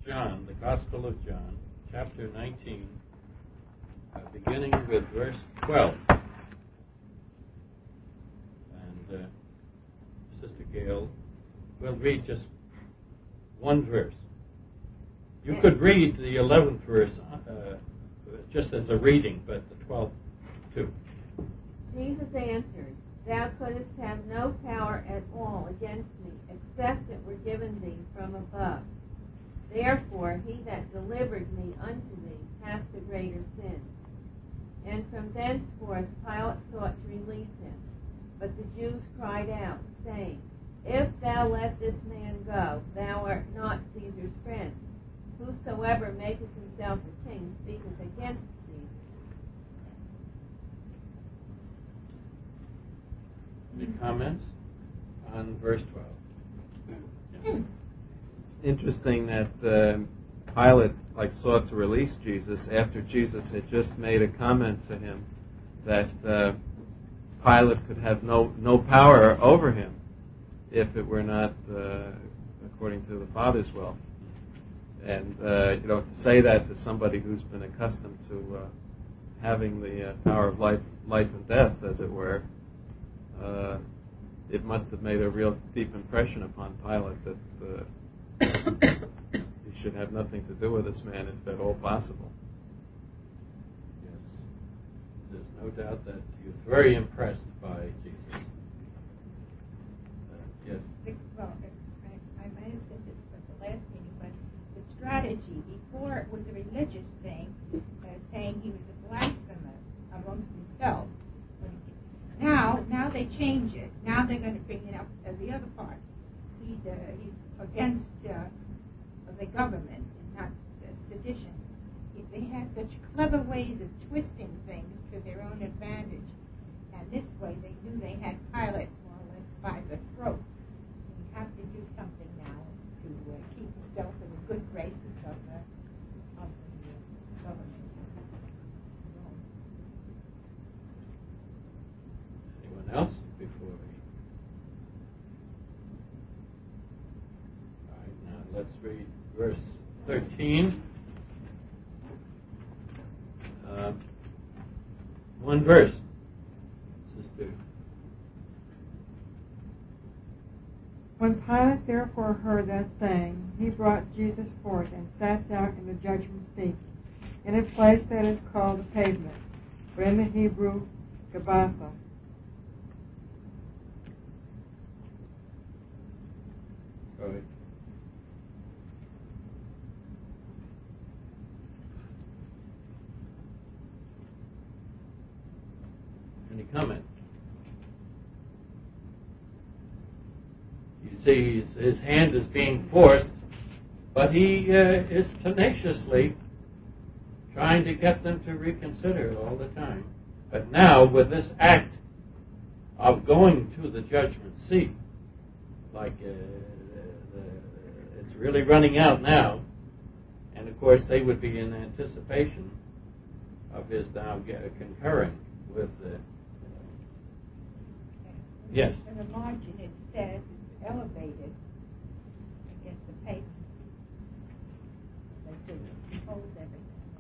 John, the Gospel of John, chapter 19, beginning with verse 12. And Sister Gail will read just one verse. You could read the 11th verse just as a reading, but the 12th too. Jesus answered, "Thou couldst have no power at all against me, except it were given thee from above. Therefore he that delivered me unto thee hath the greater sin." And from thenceforth Pilate sought to release him. But the Jews cried out, saying, "If thou let this man go, thou art not Caesar's friend. Whosoever maketh himself a king speaketh against Caesar." Any comments on verse 12? Yeah. Interesting that Pilate sought to release Jesus after Jesus had just made a comment to him that Pilate could have no power over him if it were not according to the Father's will. And to say that to somebody who's been accustomed to having the power of life and death, as it were, it must have made a real deep impression upon Pilate that he should have nothing to do with this man if at all possible. Yes. There's no doubt that he was very impressed by Jesus. Yes. Well, I might have said this at the last meeting, but the strategy before it was a religious thing, saying he was a blasphemer amongst himself. Now they change it. Now they're going to bring it up as the other part. He's against the government, not sedition. They had such clever ways of twisting things to their own advantage. And this way they knew they had Pilate more or less by the throat. You have to do something now to keep yourself in the good graces of the government. Anyone else before we? All right, now let's read verse 13. One verse. Sister. When Pilate therefore heard that saying, he brought Jesus forth and sat down in the judgment seat, in a place that is called the Pavement, but in the Hebrew, Gabbatha. Go ahead. Any comment? You see, his hand is being forced, but he is tenaciously trying to get them to reconsider all the time. But now, with this act of going to the judgment seat, it's really running out now, and of course they would be in anticipation of his now concurring with the. Yes. In the margin it says it's elevated against the pavement. They could hold everything.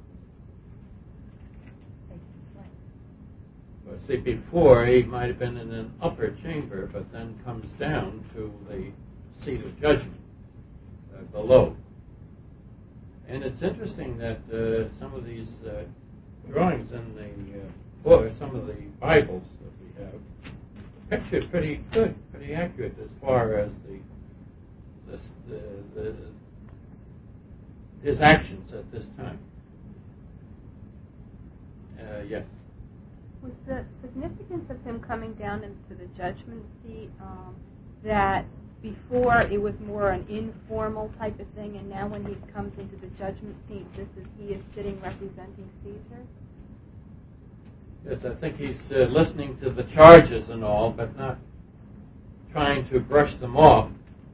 Well, see, before he might have been in an upper chamber, but then comes down to the seat of judgment below. And it's interesting that some of these drawings in the book, some of the Bibles that we have, pictured pretty good, pretty accurate as far as his actions at this time. Yes. Was the significance of him coming down into the judgment seat that before it was more an informal type of thing, and now when he comes into the judgment seat, he is sitting representing Caesar? Yes, I think he's listening to the charges and all, but not trying to brush them off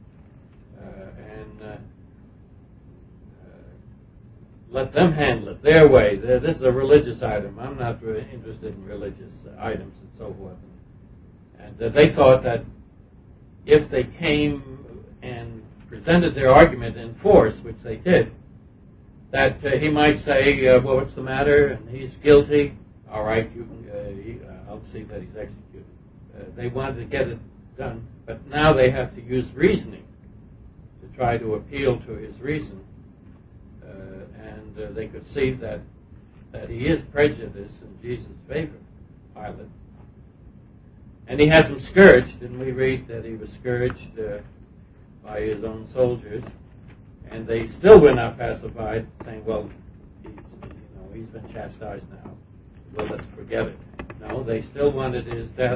and let them handle it their way. This is a religious item. I'm not really interested in religious items and so forth. And they thought that if they came and presented their argument in force, which they did, that he might say, well, what's the matter? And he's guilty. All right, you can, I'll see that he's executed. They wanted to get it done, but now they have to use reasoning to try to appeal to his reason. And they could see that he is prejudiced in Jesus' favor, Pilate. And he has him scourged, and we read that he was scourged by his own soldiers, and they still were not pacified, saying, well, he's been chastised now, well, let's forget it. No, they still wanted his death,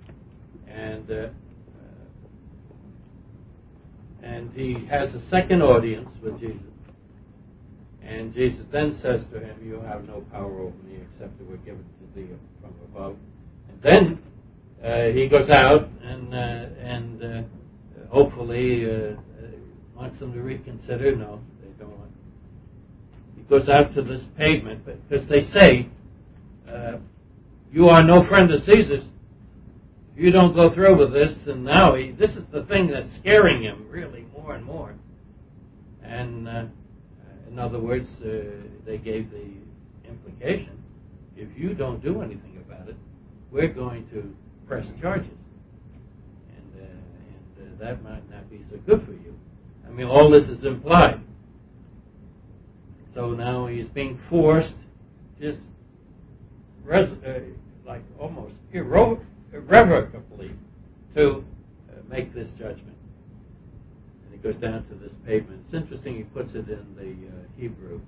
and he has a second audience with Jesus. And Jesus then says to him, you have no power over me except it were given to thee from above. And then he goes out and hopefully wants them to reconsider. No, they don't want. He goes out to this pavement because they say, you are no friend of Caesar's. You don't go through with this. And now this is the thing that's scaring him really more and more. And in other words, they gave the implication, if you don't do anything about it, we're going to press charges. And that might not be so good for you. I mean, all this is implied. So now he's being forced, just like almost irrevocably, to make this judgment. And it goes down to this pavement. It's interesting he puts it in the Hebrew,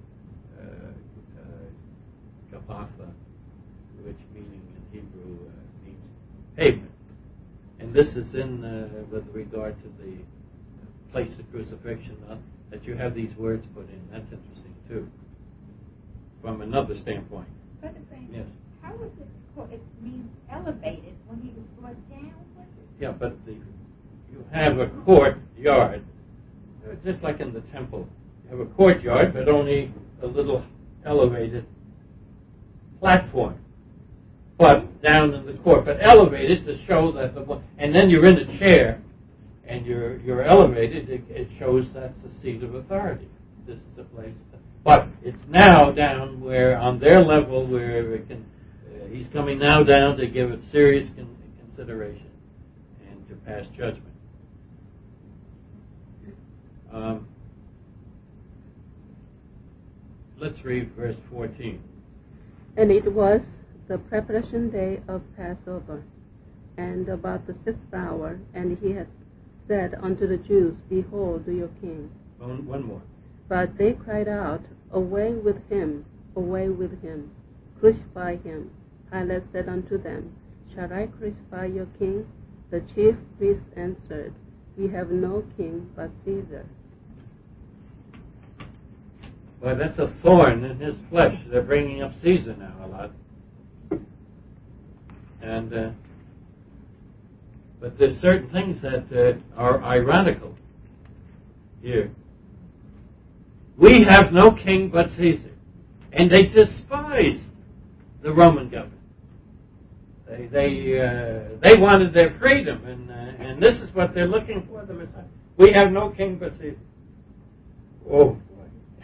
Gabbatha, which meaning in Hebrew means pavement. And this is in with regard to the place of crucifixion, that you have these words put in. That's interesting too, from another standpoint. Brother Frank, yes. How was it called? It means elevated when he was brought down, was it? Yeah, but you have a courtyard, just like in the temple. You have a courtyard, but only a little elevated platform, but down in the court, but elevated to show that and then you're in a chair, and you're elevated. It shows that's the seat of authority. This is a place, but it's now down where on their level where it can. He's coming now down to give it serious consideration and to pass judgment. Let's read verse 14. And it was the preparation day of Passover, and about the 6th hour, and he had said unto the Jews, Behold your king. One more. But they cried out, Away with him, crucify him. Pilate said unto them, Shall I crucify your king? The chief priests answered, We have no king but Caesar. Well, that's a thorn in his flesh. They're bringing up Caesar now a lot. And but there's certain things that are ironical here. We have no king but Caesar. And they despised the Roman government. They wanted their freedom, and this is what they're looking for, the Messiah. We have no king but Caesar. Oh, boy.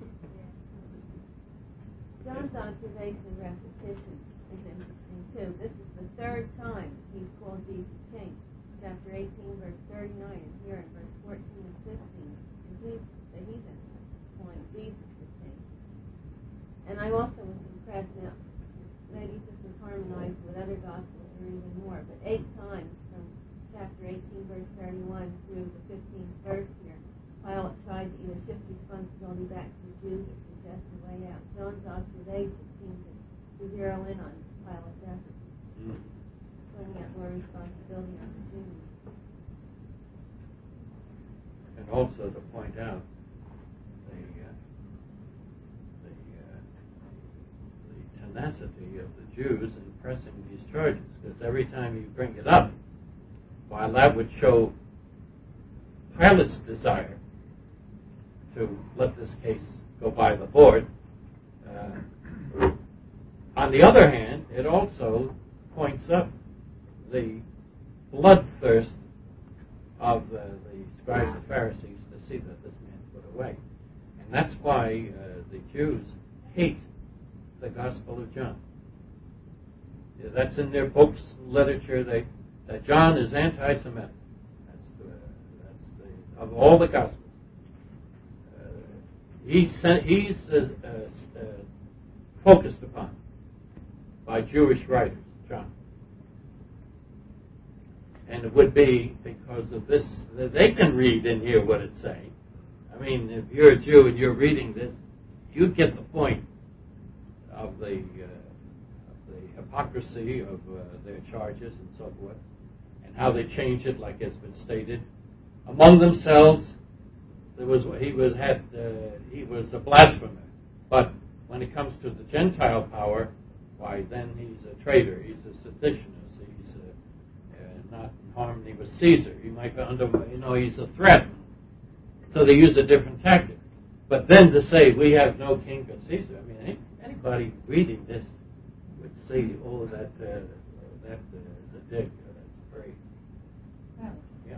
John's observation of repetition is interesting, too. This is the third time he's called Jesus king. Chapter 18, verse 39, and here in verse 14 and 15. And the heathen calling Jesus the king. And I also was impressed. Now, maybe this is harmonized with other gospels or even more, but 8 times from chapter 18, verse 31 through the 15th verse here, Pilate tried to either shift responsibility back to the Jews or suggest a way out. John's observation seems to zero in on Pilate's efforts, pointing out more responsibility on the Jews. And also to point out the tenacity of the Jews in pressing these charges, because every time you bring it up, while that would show Pilate's desire to let this case go by the board, on the other hand, it also points up the bloodthirst of the scribes and Pharisees to see that this man put away. And that's why the Jews hate the Gospel of John. Yeah, that's in their books and literature. That John is anti-Semitic. Of all the Gospels. He's focused upon by Jewish writers, John. And it would be because of this that they can read and hear what it's saying. I mean, if you're a Jew and you're reading this, you get the point of the hypocrisy of their charges and so forth, and how they change it, like has been stated. Among themselves, he was a blasphemer. But when it comes to the Gentile power, why then he's a traitor. He's a seditionist. He's not in harmony with Caesar. He might be he's a threat. So they use a different tactic. But then to say we have no king but Caesar, I mean, anybody reading this would say, "Oh, that is a dig. That's great." Yeah.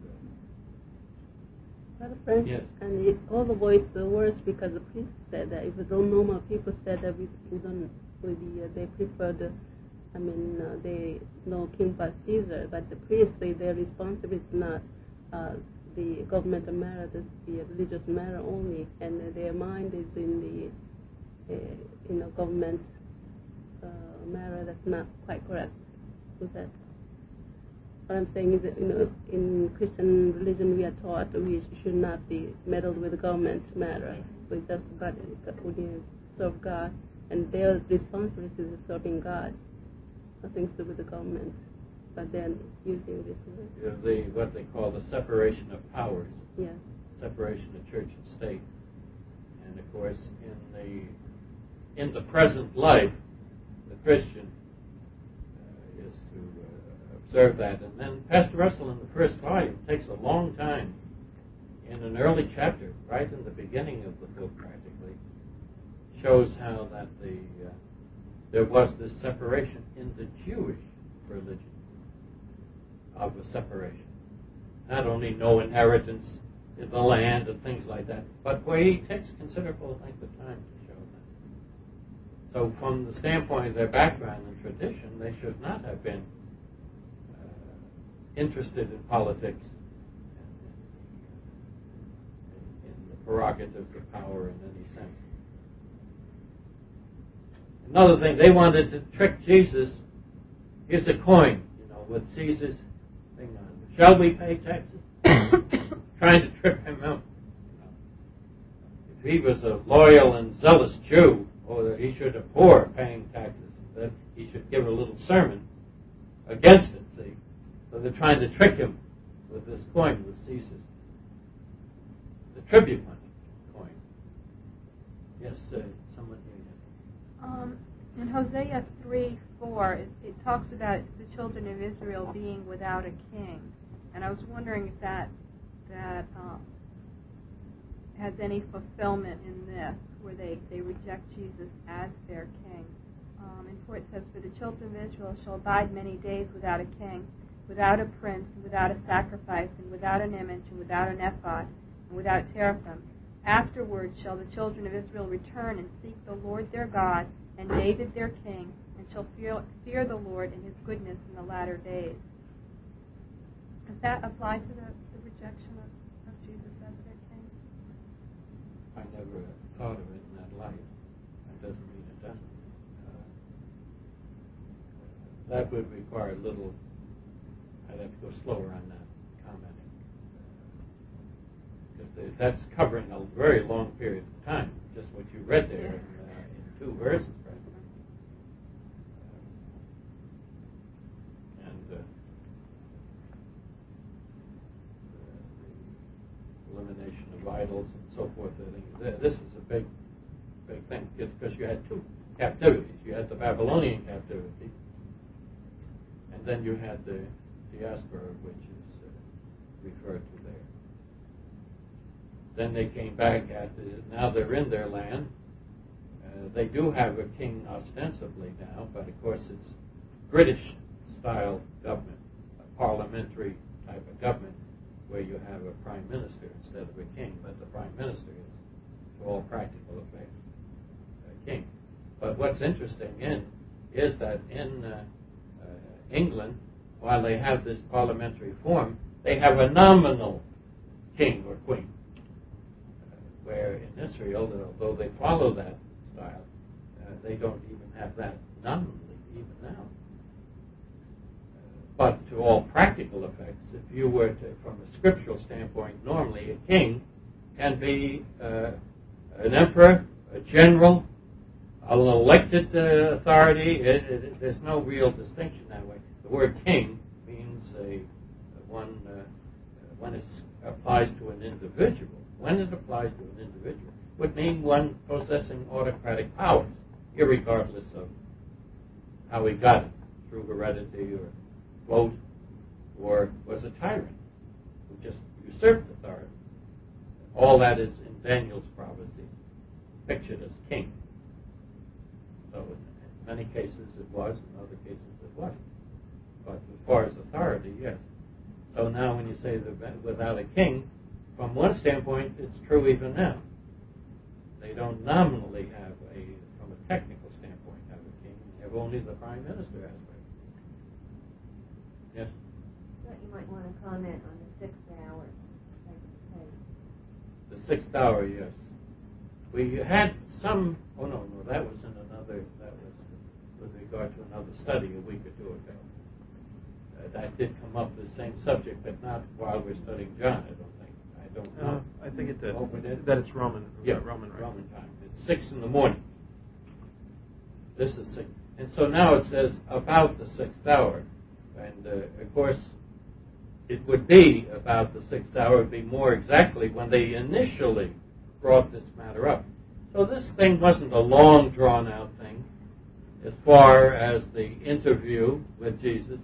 Brother Frank, yes. And all the voice the worse because the priest said that if the normal people said that they prefer they no king but Caesar, but the priests say their responsibility is not the government matter, it's the religious matter only, and their mind is in the government matter. That's not quite correct. With that. What I'm saying is that in Christian religion we are taught that we should not be meddled with the government matter. We just serve God, and their responsibility is serving God. Nothing to do with the government, but then using this word. What they call the separation of powers. Yes. Separation of church and state, and of course in the present life, the Christian is to observe that. And then Pastor Russell in the first volume takes a long time in an early chapter, right in the beginning of the book practically, shows how that there was this separation in the Jewish religion of a separation. Not only no inheritance in the land and things like that, but where he takes considerable length of time to show that. So from the standpoint of their background and tradition, they should not have been interested in politics in the prerogatives of power in any sense. Another thing, they wanted to trick Jesus. Here's a coin, with Caesar's thing on it. Shall we pay taxes? Trying to trip him out. If he was a loyal and zealous Jew, or that he should abhor paying taxes, then he should give a little sermon against it, see? So they're trying to trick him with this coin with Caesar's. The tribute money coin. Yes, someone here. In Hosea 3:4, it talks about the children of Israel being without a king, and I was wondering if that has any fulfillment in this, where they reject Jesus as their king. And for it says, "For the children of Israel shall abide many days without a king, without a prince, and without a sacrifice, and without an image, and without an ephod, and without teraphim. Afterwards shall the children of Israel return and seek the Lord their God, and David their king, and shall fear the Lord and his goodness in the latter days." Does that apply to the rejection of Jesus as their king? I never thought of it in that light. That doesn't mean it doesn't. That would require a little, I'd have to go slower on that commenting. Because that's covering a very long period of time, just what you read there in 2 verses, right? The elimination of idols and so forth. This is a big thing, because you had 2 captivities. You had the Babylonian captivity, and then you had the diaspora, which is referred to there. Then they came back now they're in their land. They do have a king ostensibly now, but of course it's British-style government, a parliamentary type of government, where you have a prime minister instead of a king, but the prime minister is to all practical effects. But what's interesting is that in England, while they have this parliamentary form, they have a nominal king or queen. Where in Israel, although they follow that style, they don't even have that nominally even now. But to all practical effects, if you were to, from a scriptural standpoint, normally a king can be an emperor, a general, an elected authority. There's no real distinction that way. The word king means one when it applies to an individual. When it applies to an individual, it would mean one possessing autocratic powers, irregardless of how he got it, through heredity or vote, or was a tyrant who just usurped authority. All that is in Daniel's prophecy, pictured as king. So in many cases it was, in other cases it wasn't. But as far as authority, yes. So now when you say that without a king, from one standpoint, it's true even now. They don't nominally have from a technical standpoint, have a king. They have only the prime minister aspect. Yes? I thought you might want to comment on the 6th hour. The 6th hour, yes. We had some, that was in another, that was with regard to another study a week or two ago. That did come up, the same subject, but not while we're studying John, I don't think. I don't know. I think it did. Oh, we did? That it's Roman. Yeah, Roman, right? Roman time. It's 6 in the morning. This is 6. And so now it says about the 6th hour. And, of course, it would be about the 6th hour. It would be more exactly when they initially brought this matter up. So this thing wasn't a long, drawn-out thing as far as the interview with Jesus.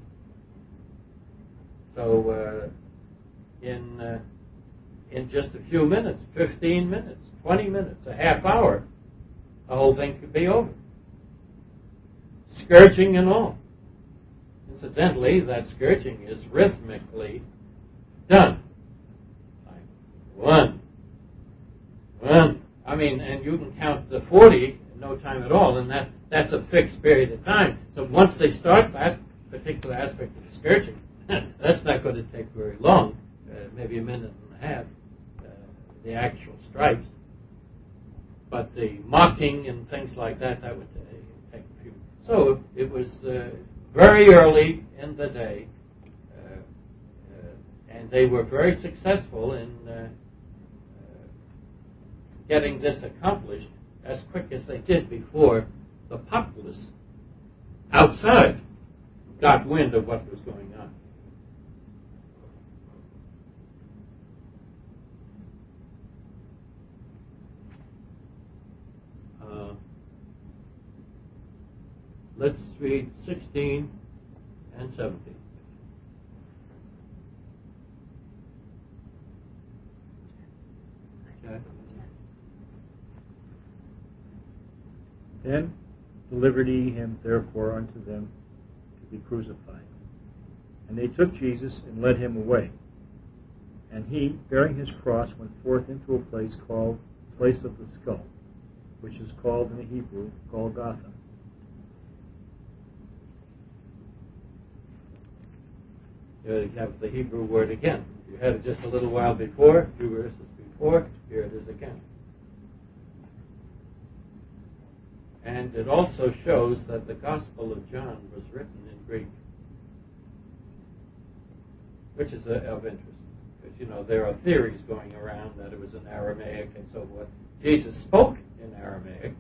So in just a few minutes, 15 minutes, 20 minutes, a half hour, the whole thing could be over. Scourging and all. Incidentally, that scourging is rhythmically done. Like 1. I mean, and you can count the 40 in no time at all, and that's a fixed period of time. So once they start that particular aspect of the scourging, that's not going to take very long, maybe a minute and a half, the actual stripes. But the mocking and things like that would take a few. So it was very early in the day, and they were very successful in getting this accomplished as quick as they did before the populace outside got wind of what was going on. Let's read 16 and 17. Okay. Then delivered he him therefore unto them to be crucified. And they took Jesus and led him away. And he, bearing his cross, went forth into a place called Place of the Skull, which is called in the Hebrew Golgotha. Here you have the Hebrew word again. You had it just a little while before, a few verses before. Here it is again. And it also shows that the Gospel of John was written in Greek, which is of interest. Because, there are theories going around that it was in Aramaic and so forth. Jesus spoke in Aramaic.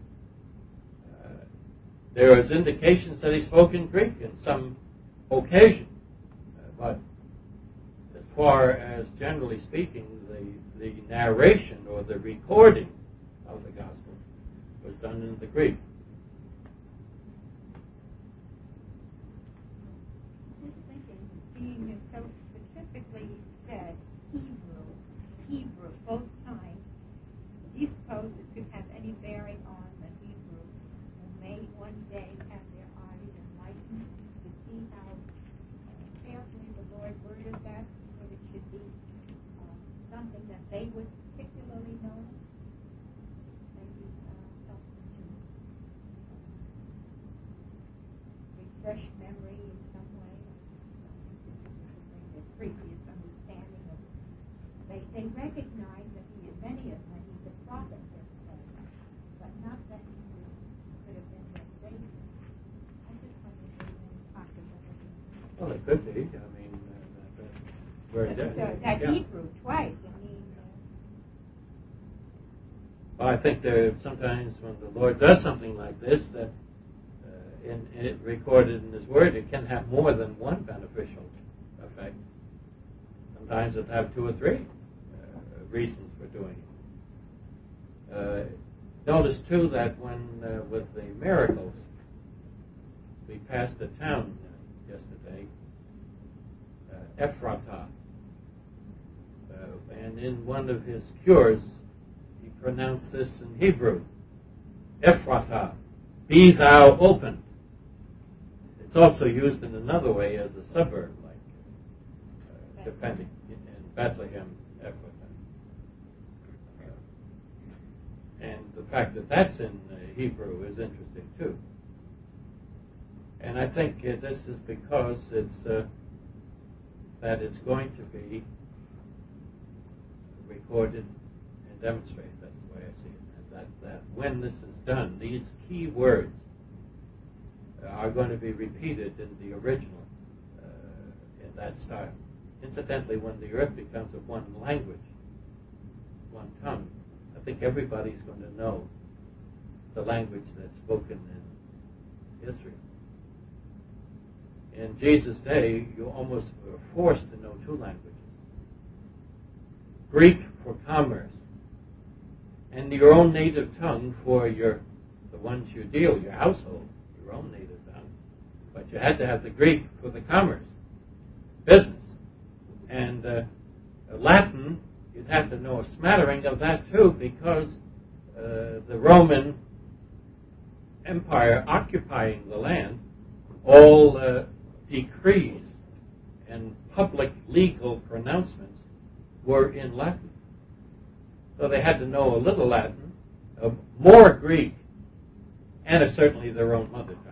There is indications that he spoke in Greek in some occasion. But as far as, generally speaking, the narration or the recording of the Gospel was done in the Greek. Just thinking, being it so specifically said Hebrew, both times, do you suppose it could have any bearing on the Hebrew who may one day have their eyes enlightened to see how carefully the Lord worded that, so it should be something that they would particularly know? Maybe help them to fresh memory in some way, the previous understanding of. They recognize that many of them, he's a prophet, but not that he could have been their savior. I just wonder if there's any possibility. Well, it could be. I mean, that's very definitely. That Hebrew twice. Well, I think there sometimes when the Lord does something like this, that in it recorded in His Word, it can have more than one beneficial effect. Sometimes it have two or three reasons for doing it. Notice too that when with the miracles, we passed a town yesterday, Ephrata, and in one of his cures, he pronounced this in Hebrew, Ephrata, be thou opened. It's also used in another way as a suburb, like depending in Bethlehem, Ephrata. And the fact that that's in Hebrew is interesting too. And I think this is because it's that it's going to be recorded and demonstrated. That's the way I see it. And that when this is done, these key words are going to be repeated in the original in that style. Incidentally, when the earth becomes of one language, one tongue, I think everybody's going to know the language that's spoken in Israel. In Jesus' day, you almost were forced to know two languages. Greek for commerce, and your own native tongue for the ones you deal, your household, your own native tongue. But you had to have the Greek for the commerce, business. And Latin, you'd have to know a smattering of that too, because the Roman Empire occupying the land, all decrees and public legal pronouncements were in Latin. So they had to know a little Latin, more Greek, and certainly their own mother tongue.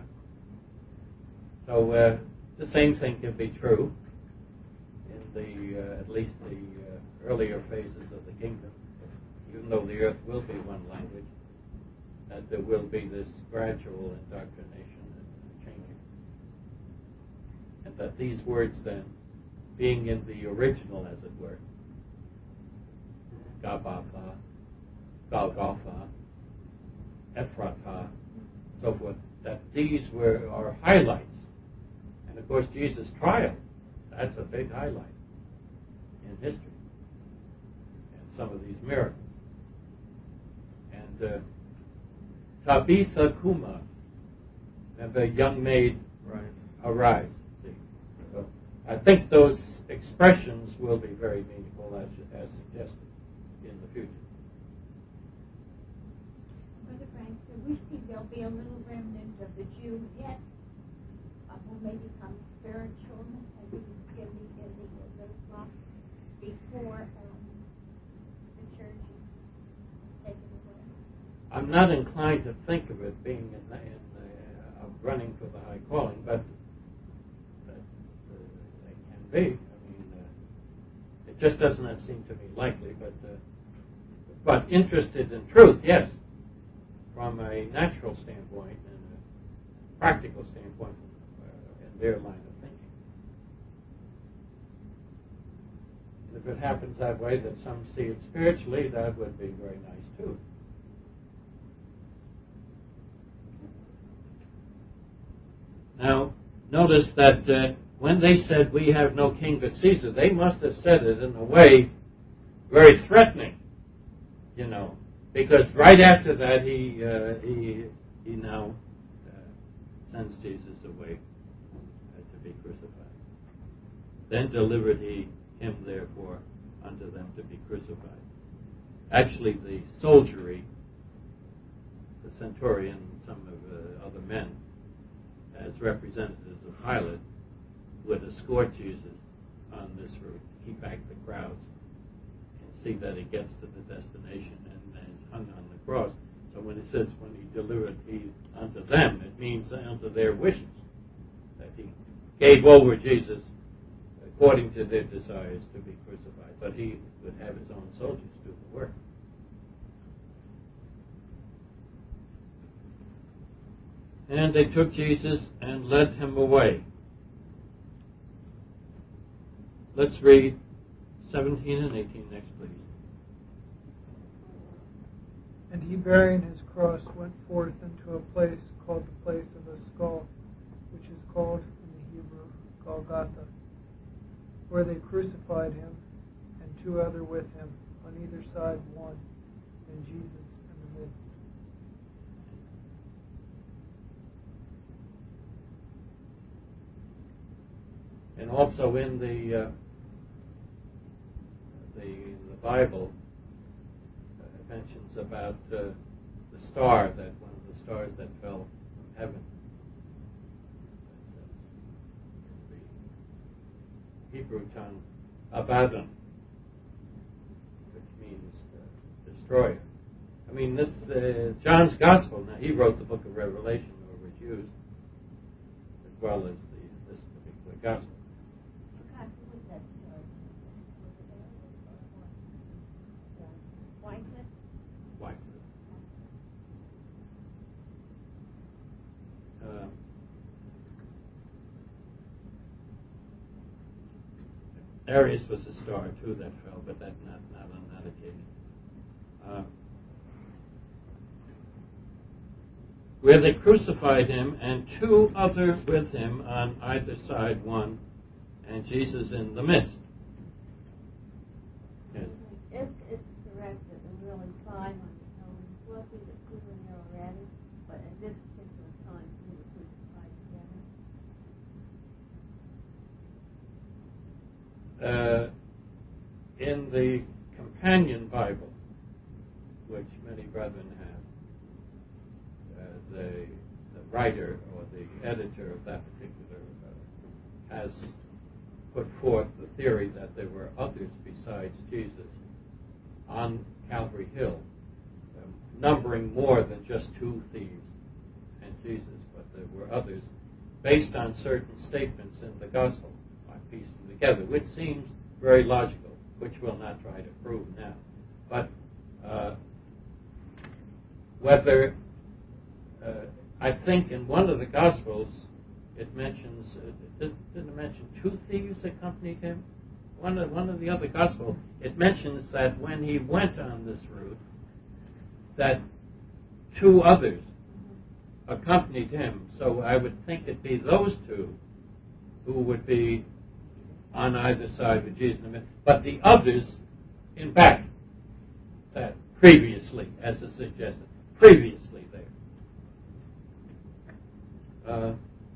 So the same thing can be true in the at least the earlier phases of the kingdom, even though the earth will be one language, that there will be this gradual indoctrination and changing. And that these words then, being in the original as it were, Gabbatha, Golgotha, Ephrata, so forth, that these are highlights. And of course Jesus' trial, that's a big highlight in history. And some of these miracles. And Tabitha Kuma, remember, young maid, arise. See? So I think those expressions will be very meaningful as suggested in the future. Brother Frank, we see there'll be a little remnant of the Jews yet who may become spiritual, as you give me in the little flock, before the church is taken away. I'm not inclined to think of it being running for the high calling, but it can be. I mean, it just does not seem to me likely, but interested in truth, yes, from a natural standpoint and a practical standpoint in their line of thinking. And if it happens that way, that some see it spiritually, that would be very nice too. Now, notice that when they said, we have no king but Caesar, they must have said it in a way very threatening, because right after that he now sends Jesus away to be crucified. Then delivered he him therefore unto them to be crucified. Actually, the soldiery, the centurion, and some of the other men, as representatives of Pilate, would escort Jesus on this route, keep back the crowds, and see that he gets to the destination and is hung on the cross. So when it says, when he delivered he unto them, it means unto their wishes. gave over Jesus according to their desires to be crucified, but he would have his own soldiers do the work. And they took Jesus and led him away. Let's read 17 and 18 next, please. And he, bearing his cross, went forth into a place called the place of a skull, which is called in the Hebrew Golgotha, where they crucified him, and two other with him, on either side one, and Jesus in the midst. And also in the Bible, it mentions about the star, that one of the stars that fell from heaven. In the Hebrew tongue, Abaddon, which means destroyer. I mean, this John's Gospel. Now, he wrote the book of Revelation, or was used, as well as this particular Gospel. Arius was a star too that fell, but that not on that occasion. Where they crucified him, and two others with him on either side one, and Jesus in the midst. Yes. If it's correct that we're really fine on the hill, it's lucky that two were there already, but at this particular time, we were crucified together. In the Companion Bible, which many brethren have, the writer or the editor of that particular has put forth the theory that there were others besides Jesus on Calvary Hill, numbering more than just two thieves and Jesus, but there were others based on certain statements in the Gospel. Piece them together, which seems very logical, which we'll not try to prove now. But whether I think in one of the Gospels it mentions didn't it mention two thieves accompanied him? One of the other Gospels it mentions that when he went on this route, that two others accompanied him. So I would think it'd be those two who would be on either side with Jesus. But the others, in fact, that previously, as it suggested, previously there.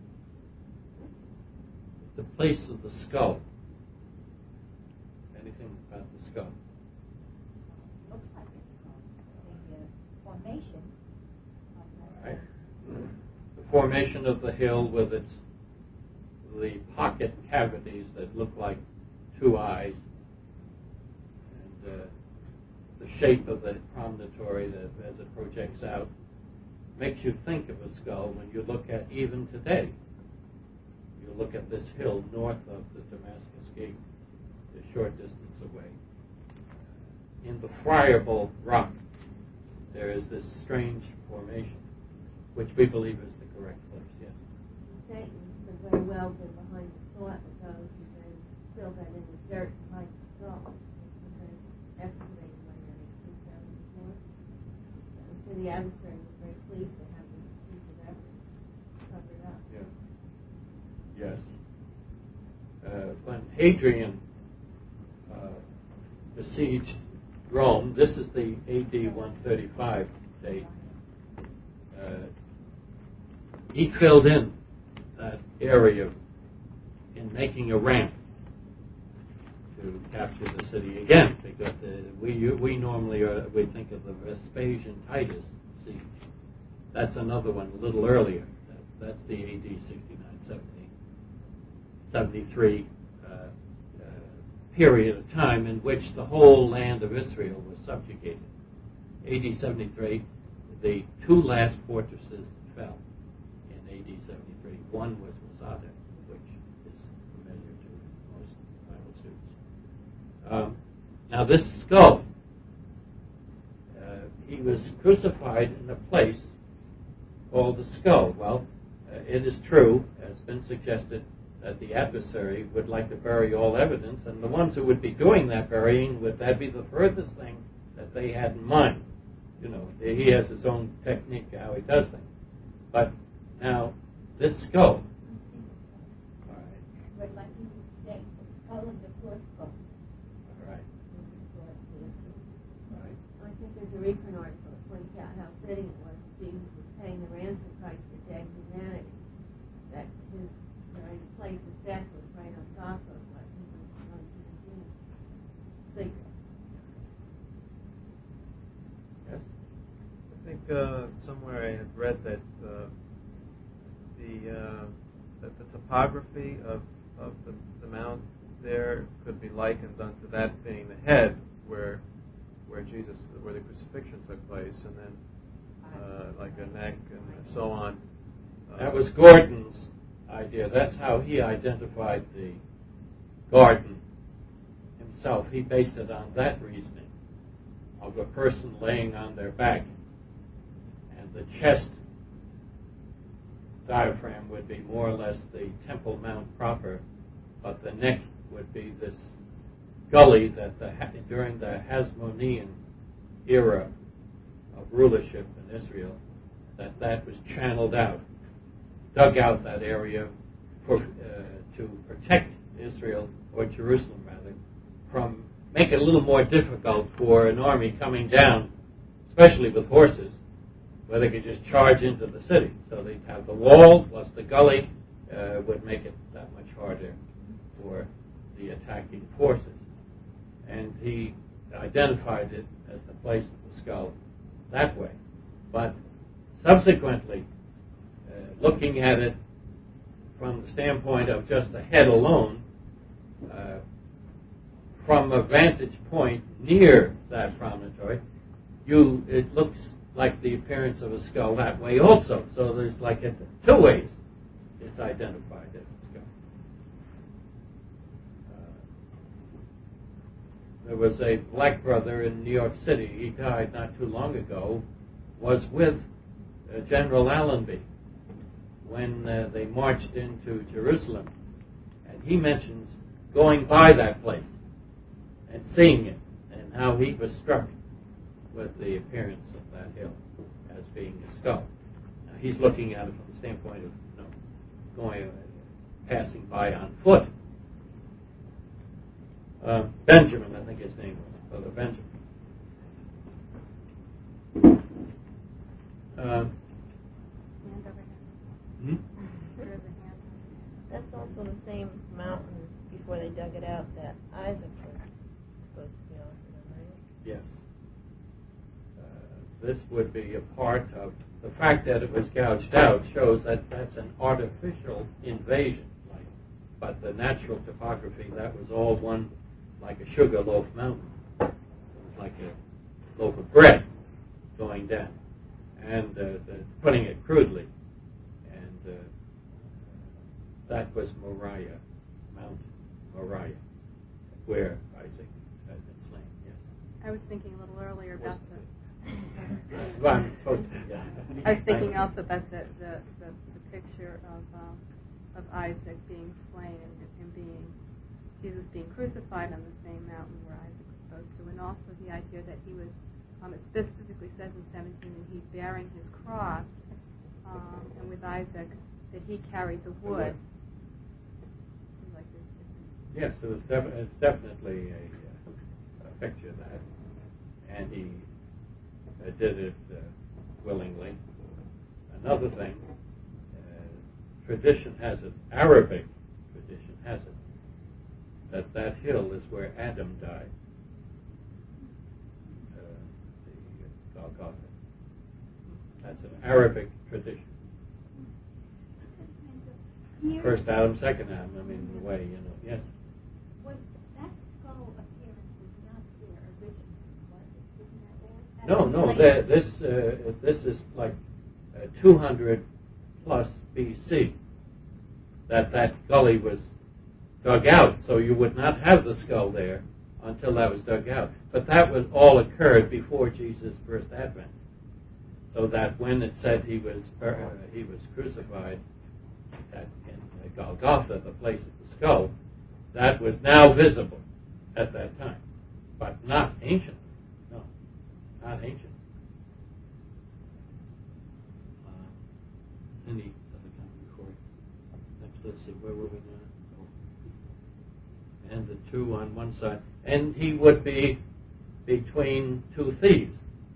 The place of the skull. Anything about the skull? Looks like it's the formation. Right. The formation of the hill with the pocket cavities that look like two eyes, and the shape of the promontory that, as it projects out, makes you think of a skull when you look at, even today, you look at this hill north of the Damascus Gate, a short distance away. In the friable rock, there is this strange formation, which we believe is the correct place, yes. Satan could very well be behind the thought of those who then fill that in with dirt like the skull, and then excavated later in 2004. So the adversary was very pleased to have this piece of evidence covered up. Yeah. Yes. When Hadrian besieged Rome, this is the AD 135 date, he filled in that area in making a ramp to capture the city again, because we normally we think of the Vespasian Titus siege. That's another one a little earlier. That's the AD 69, 73 period of time in which the whole land of Israel was subjugated. AD 73, the two last fortresses fell in AD 73. One was Masada, which Now this skull, he was crucified in a place called the skull. Well, it is true, as been suggested, that the adversary would like to bury all evidence, and the ones who would be doing that burying, would that be the furthest thing that they had in mind? You know, he has his own technique how he does things. But now, this skull. All right. But like you say, the skull of the first skull. All right. All right. I think there's a recent article that points out how fitting it was that Jesus was paying the ransom price for dead humanity. That his place of death was right on top of what he was going to do. Yes. I think somewhere I had read that that the topography of the mount there could be likened unto that being the head where the crucifixion took place, and then like a neck and so on. That was Gordon's idea. That's how he identified the garden himself. He based it on that reasoning of a person laying on their back, and the chest diaphragm would be more or less the Temple Mount proper, but the neck would be this gully that during the Hasmonean era of rulership in Israel, that was channeled out, dug out that area to protect Israel, or Jerusalem rather, from make it a little more difficult for an army coming down, especially with horses, where they could just charge into the city. So they'd have the wall plus the gully would make it that much harder for the attacking forces. And he identified it as the place of the skull that way. But subsequently, looking at it from the standpoint of just the head alone, from a vantage point near that promontory, it looks like the appearance of a skull that way also. So there's like two ways it's identified as a skull. There was a black brother in New York City. He died not too long ago. Was with General Allenby when they marched into Jerusalem, and he mentions going by that place and seeing it, and how he was struck with the appearance of that hill as being a skull. Now he's looking at it from the standpoint of passing by on foot. Benjamin, I think his name was, Brother Benjamin. That's also the same mountain before they dug it out that Isaac was supposed to be on, right? Yes. This would be a part of the fact that it was gouged out shows that that's an artificial invasion. But the natural topography, that was all one, like a sugar loaf mountain. It was like a loaf of bread going down. And putting it crudely. And that was Moriah, Mount Moriah, where Isaac had been slain. Yes. I was thinking a little earlier about I was thinking also about the picture of Isaac being slain and Jesus being crucified on the same mountain where Isaac was supposed to, and also the idea that he was, it specifically says in 17 that he's bearing his cross, and with Isaac that he carried the wood. Yes, it's definitely a picture of that, and he did it willingly. Another thing, tradition has it, Arabic tradition has it, that hill is where Adam died, the Golgotha. That's an Arabic tradition. First Adam, second Adam, in a way, yes. Was that skull appearance was not there originally, was it? No, this is like 200 plus BC that gully was dug out, so you would not have the skull there until that was dug out. But that was all occurred before Jesus' first advent. So that when it said he was crucified in Golgotha, the place of the skull, that was now visible at that time, but not ancient. No, not ancient. Any other time before? Let's see, where were we now? Oh. And the two on one side, and he would be between two thieves.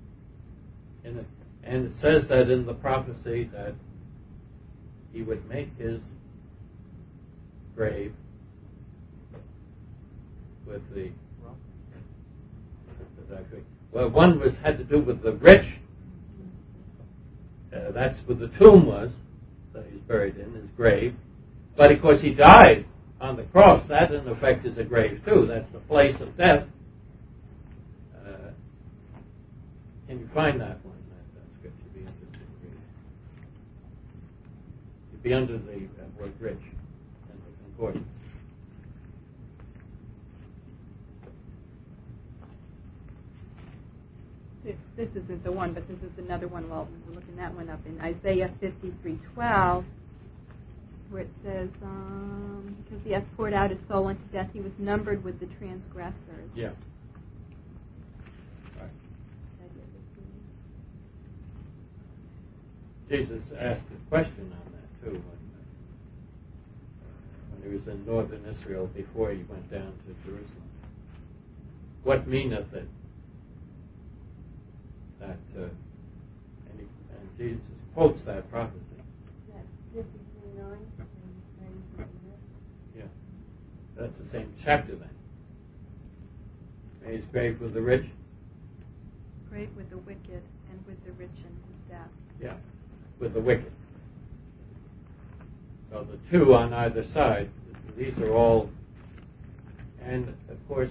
And it says that in the prophecy that he would make his grave with the well, one had to do with the rich. That's where the tomb was that he's buried in, his grave. But of course he died on the cross. That in effect is a grave too. That's the place of death. Can you find that one? That scripture be interesting to read. It'd be under the word rich and the concordance. This isn't the one, but this is another one. Well, we're looking that one up in Isaiah 53:12, where it says, because he hath poured out his soul unto death, he was numbered with the transgressors. Yeah. Right. Jesus asked a question on that too when he was in northern Israel before he went down to Jerusalem. What meaneth it? That and Jesus quotes that prophecy. That's 53:9. Yeah, that's the same chapter then. And he's grave with the rich. Grave with the wicked and with the rich in his death. Yeah, with the wicked. So the two on either side. These are all, and of course,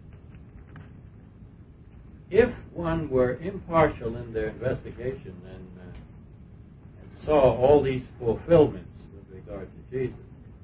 if one were impartial in their investigation and saw all these fulfillments with regard to Jesus,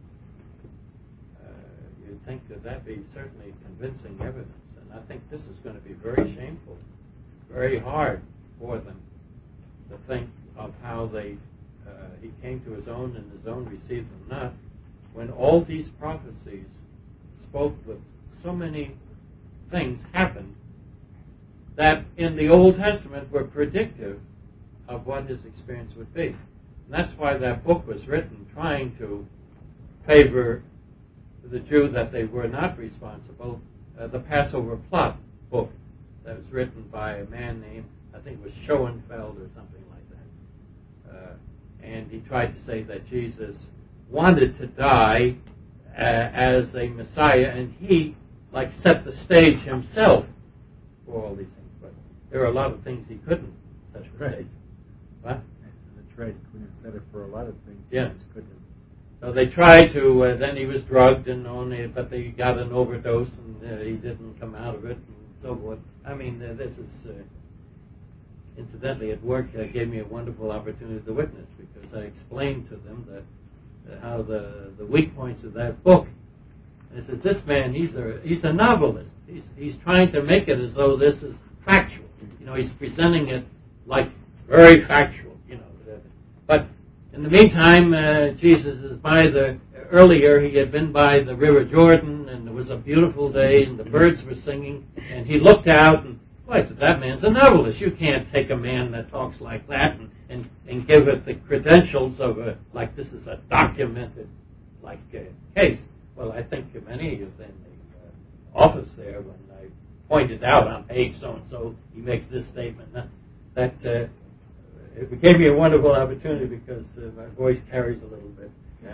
you'd think that be certainly convincing evidence. And I think this is going to be very shameful, very hard for them to think of how he came to his own and his own received him not, when all these prophecies spoke with so many things happened that in the Old Testament were predictive of what his experience would be. And that's why that book was written, trying to favor the Jew that they were not responsible. The Passover Plot book that was written by a man named, I think it was Schoenfeld or something like that. And he tried to say that Jesus wanted to die as a Messiah, and he set the stage himself for all these things. There are a lot of things he couldn't touch the stage. What? That's right. He couldn't have said it for a lot of things. Yeah. He couldn't have. So they tried to, then he was drugged, but they got an overdose, and he didn't come out of it, and so forth. I mean, this is, incidentally, at work, gave me a wonderful opportunity to witness, because I explained to them that how the weak points of that book. And I said, this man, he's a novelist. He's trying to make it as though this is factual. He's presenting it like very factual, But in the meantime, Jesus is earlier he had been by the River Jordan, and it was a beautiful day, and the birds were singing, and he looked out, and I said, that man's a novelist. You can't take a man that talks like that and give it the credentials of this is a documented, case. Well, I think many of you in the office there, when I pointed out on page so-and-so, he makes this statement, that it gave me a wonderful opportunity because my voice carries a little bit.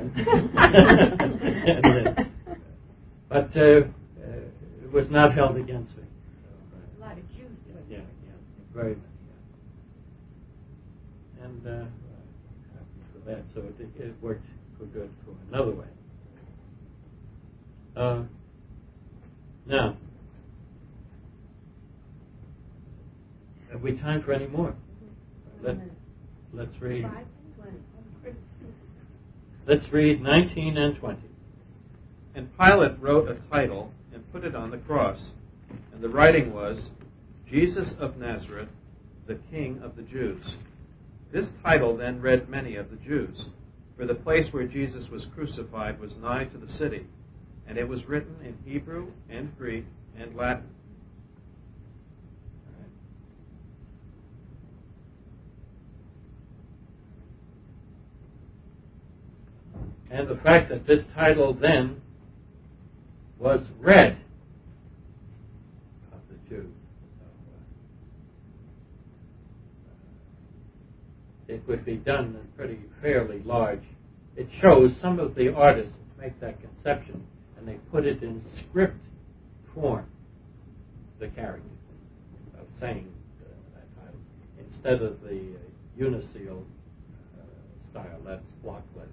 But it was not held against me. A lot of Jews do it. Yeah, very much. Yeah. And for that, so it worked for good for another way. Now, have we time for any more? Let's read. Let's read 19 and 20. And Pilate wrote a title and put it on the cross, And the writing was, Jesus of Nazareth, the King of the Jews. This title then read many of the Jews, for the place where Jesus was crucified was nigh to the city, and it was written in Hebrew and Greek and Latin. And the fact that this title then was read of the Jews. It would be done in pretty fairly large. It shows some of the artists make that conception, and they put it in script form, the characters of saying that title, instead of the uncial style, that's block letters.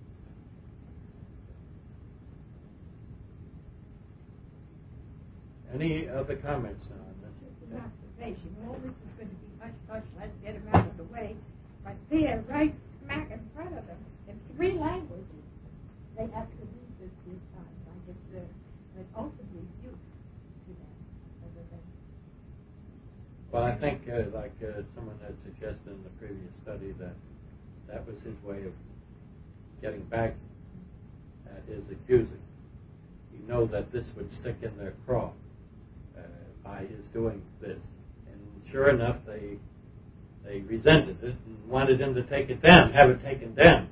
Any other comments now on this? Just an observation. All this is going to be hush hush. Let's get them out of the way. But there, right smack in front of them, in 3 languages, they have to read this 3 times. I guess they're ultimately used to that. Other than Well, I think, like someone had suggested in the previous study, that was his way of getting back at his accusers. You know that this would stick in their craw by his doing this. And sure enough, they resented it and wanted him to take it down, have it taken down.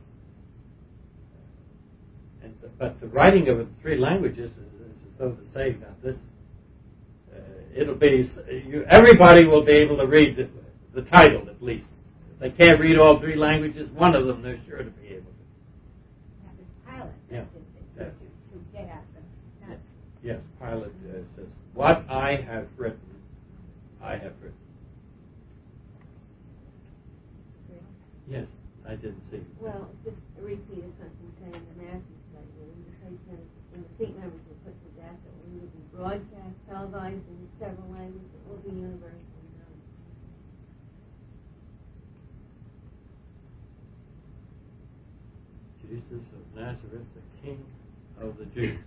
But the writing of it in 3 languages is as though to say, now this, it'll be, everybody will be able to read the title at least. If they can't read all 3 languages, one of them they're sure to be able to. that was Pilate. Yeah. To get at them. Not Yes, Pilate says, what I have written, I have written. Yes, I didn't see. Well, just a repeat of something saying the Matthew study, when the seat members were put to death, it will either be broadcast, televised in several languages, it will be universally known. Jesus of Nazareth, the King of the Jews.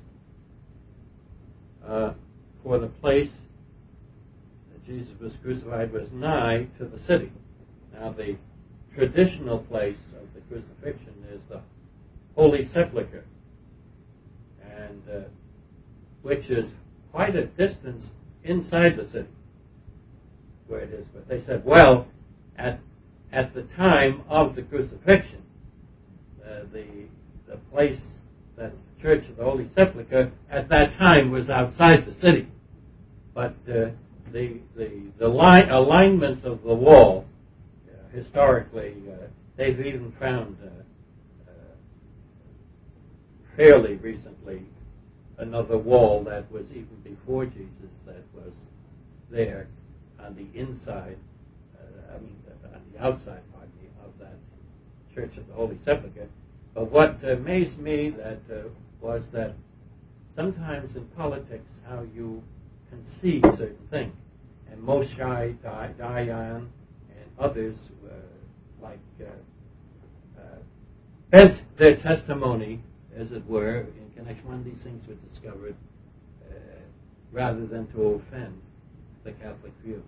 For the place that Jesus was crucified was nigh to the city. Now, the traditional place of the crucifixion is the Holy Sepulchre, and which is quite a distance inside the city where it is. But they said, well, at the time of the crucifixion, the place that's the Church of the Holy Sepulchre at that time was outside the city. But the alignment of the wall, historically, they've even found fairly recently another wall that was even before Jesus that was there on the inside, on the outside, pardon me, of that Church of the Holy Sepulchre. But what amazed me was that sometimes in politics how you concede certain things. And Moshe Dayan and others bent their testimony, as it were, in connection when these things were discovered, rather than to offend the Catholic view.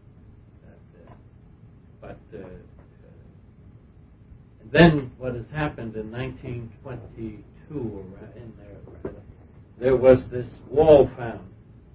And then what has happened in 1922, or in there was this wall found,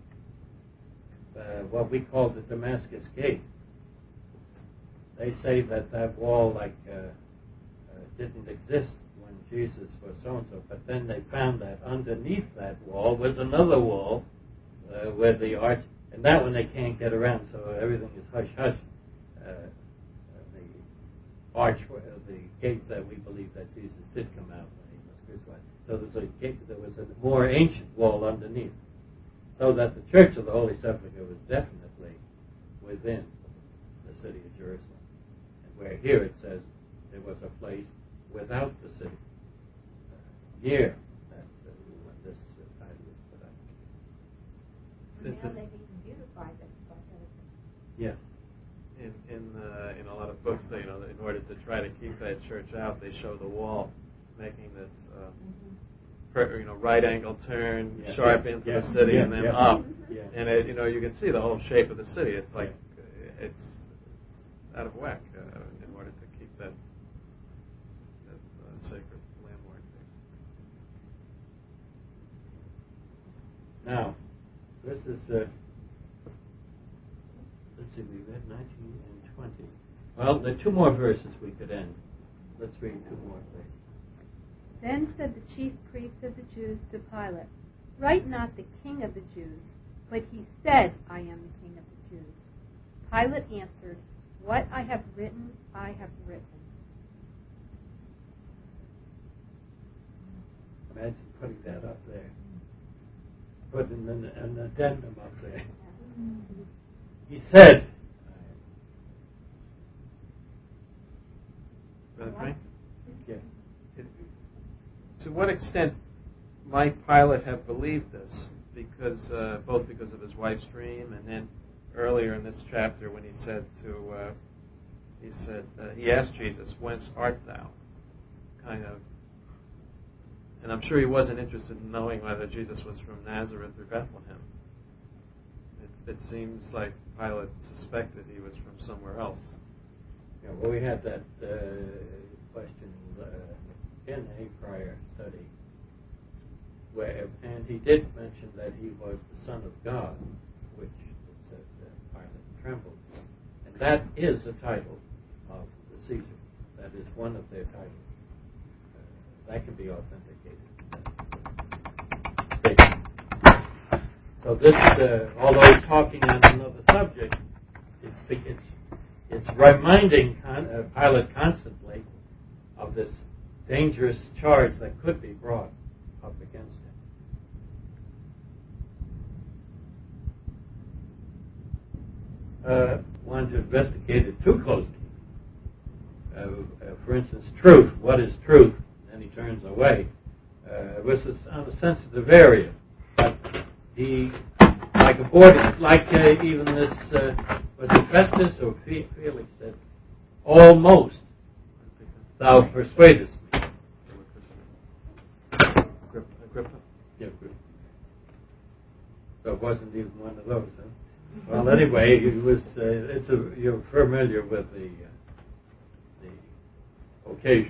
what we call the Damascus Gate. They say that wall didn't exist when Jesus was so-and-so, but then they found that underneath that wall was another wall where the arch, and that one they can't get around, so everything is hush-hush. The arch, the gate that we believe that Jesus did come out when he was crucified. So there was a more ancient wall underneath. So that the Church of the Holy Sepulchre was definitely within the city of Jerusalem. And where here it says there was a place without the city, near that when this title was put up. now they've even beautified it. Yes. In a lot of books, in order to try to keep that church out, they show the wall making this right angle turn, Yeah. sharp into the city, Yeah. and then Yeah. up. Yeah. And you can see the whole shape of the city. It's like it's out of whack in order to keep that sacred landmark there. Now, this is, let's see, we read 19 and 20. Well, there are two more verses we could end. Let's read two more, please. Then said the chief priests of the Jews to Pilate, Write not the King of the Jews, but he said, I am the King of the Jews. Pilate answered, What I have written, I have written. Imagine putting that up there. Putting an addendum up there. He said, Brother Frank? yeah. To what extent might Pilate have believed this? Because both because of his wife's dream, and then earlier in this chapter when he asked Jesus, "Whence art thou?" And I'm sure he wasn't interested in knowing whether Jesus was from Nazareth or Bethlehem. It seems like Pilate suspected he was from somewhere else. Yeah, well, we had that question in a prior study, and he did mention that he was the Son of God, which it said Pilate trembled. And that is a title of the Caesar. That is one of their titles. That can be authenticated. So this, although he's talking on another subject, it's reminding Pilate constantly of this dangerous charge that could be brought up against him. Wanted to investigate it too closely. For instance, truth. What is truth? And he turns away. This is on a sensitive area. But he, even this, was it Festus or Felix said, almost thou persuadest me. Agrippa? Yeah, Agrippa. So it wasn't even one of those, huh? Well, anyway, it was. You're familiar with the occasion.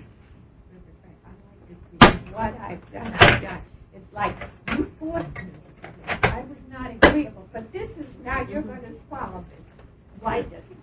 What I've done. It's like you forced me. I was not agreeable, but this is now you're going to swallow this. Why does it?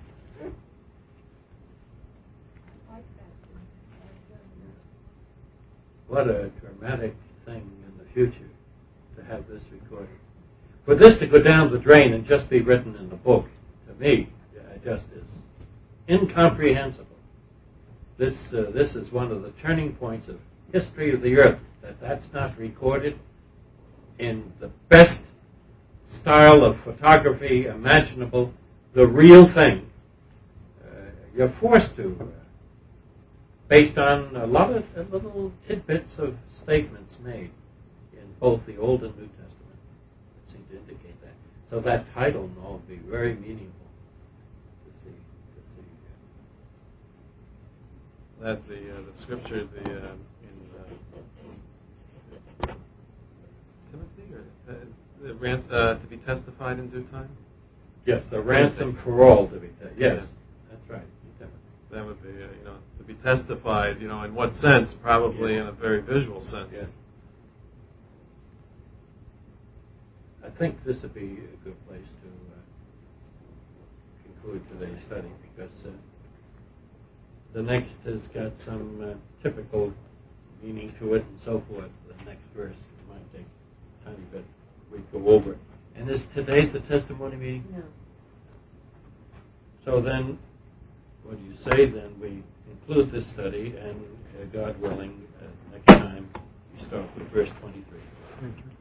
What a dramatic thing in the future to have this recorded. For this to go down the drain and just be written in the book, to me, just is incomprehensible. This is one of the turning points of history of the earth, that's not recorded in the best style of photography imaginable, the real thing. You're forced to, based on a lot of little tidbits of statements made in both the Old and New Testament that seem to indicate that. So that title and all would be very meaningful to see. That the scripture in Timothy, or to be testified in due time. Yes, a ransom for all to be taken. Yes, that's right. That would be, to be testified. In what sense? Probably in a very visual sense. Yes. I think this would be a good place to conclude today's study, because the next has got some typical meaning to it and so forth. The next verse might take a tiny bit. We go over it. And is today the testimony meeting? No. So then, what do you say then? We conclude this study, and God willing, next time we start with verse 23.